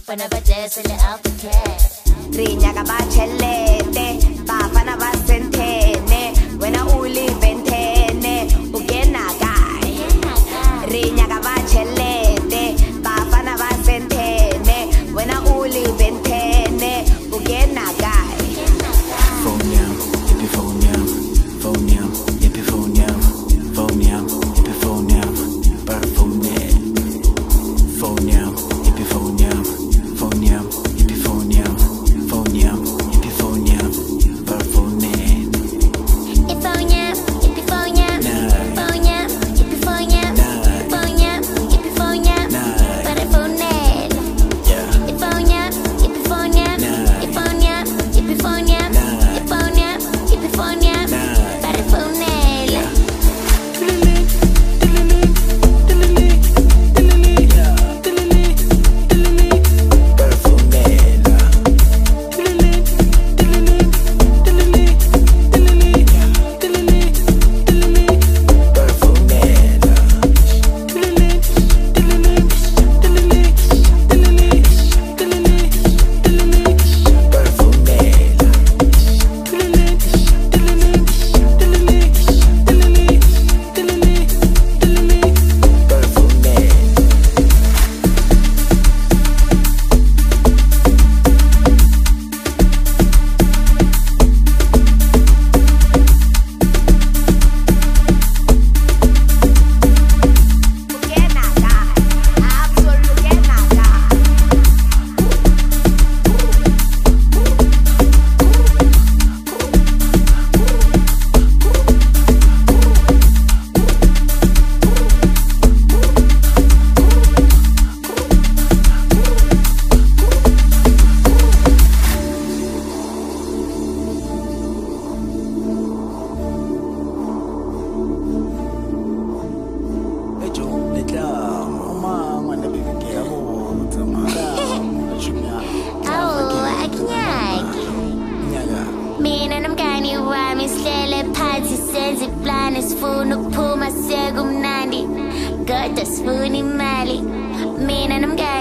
Bana badesele Albuquerque. Rinya ka bachelete, bafana basentene, wena uli ventene, ugena kai. Rinya ka bachelete, bafana basentene, wena uli ventene, ugena kai. Phone yam, yippee phone yam, phone yam, yippee phone yam, phone yam, yippee phone yam, bird phone net. Phone yam, yippee phone yam, phone yam, yippee phone yam, phone yam, yippee phone yam, bird phone net. Phone yam, yippee phone yam, phone yam, yippee phone yam, phone yam, yippee phone yam, bird phone net. Yeah. Phone yam, yippee phone yam, phone yam, yippee phone yam, phone yam, yippee phone yam, bird phone net. Bird phone net. Bird phone net. Bird phone net. Bird phone net. Ugena kai, absolute ugena kai. Mina nomngani wami sihlele phansi senze iplani sifuna ukuphuma sekumnandi kodwa sifuna imali mina nomngani